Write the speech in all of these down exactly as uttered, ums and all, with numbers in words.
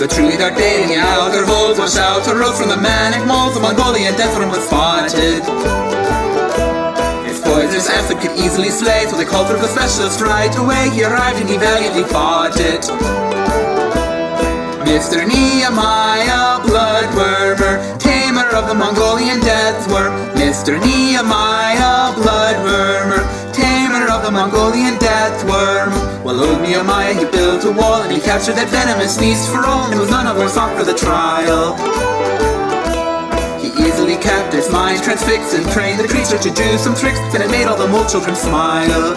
was a truly dark day, and the outer holes washed out a road from the manic moles. The Mongolian death worm was spotted. Its poisonous acid could easily slay, so they called for the specialist right away. He arrived and he valiantly fought it. Mister Nehemiah Bloodwormer, tamer of the Mongolian death worm. Mister Nehemiah Bloodwormer, tamer of the Mongolian death worm. Well, old Nehemiah, he built a wall, and he captured that venomous beast for all, and it was none of worse off for the trial. He easily kept his mind transfixed and trained the creature to do some tricks, and it made all the mole children smile.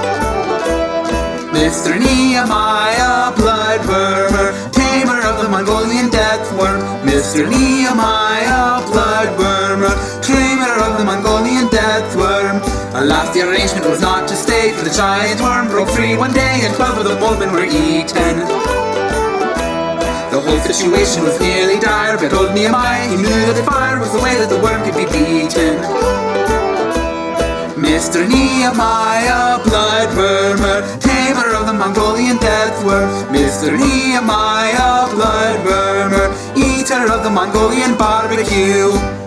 Mister Nehemiah Bloodwormer, tamer of the Mongolian death worm. Mister Nehemiah Bloodwormer, tamer of the Mongolian death worm. Alas, the arrangement was not to stay, for the giant worm broke free one day, and twelve of the molemen were eaten. The whole situation was nearly dire, but old Nehemiah, he knew that the fire was the way that the worm could be beaten. Mister Nehemiah Bloodwormer, tamer of the Mongolian death worm. Mister Nehemiah Bloodwormer, eater of the Mongolian barbecue.